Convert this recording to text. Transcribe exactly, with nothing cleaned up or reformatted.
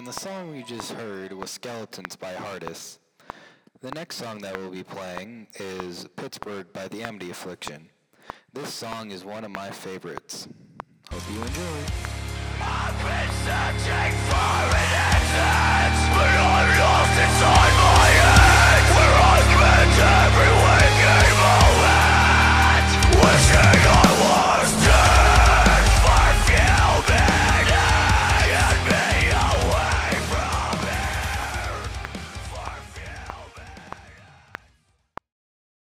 And the song we just heard was Skeletons by Hardis. The next song that we'll be playing is Pittsburgh by the Amity Affliction. This song is one of my favorites. Hope you enjoy. I've been searching for an answer, but I'm lost.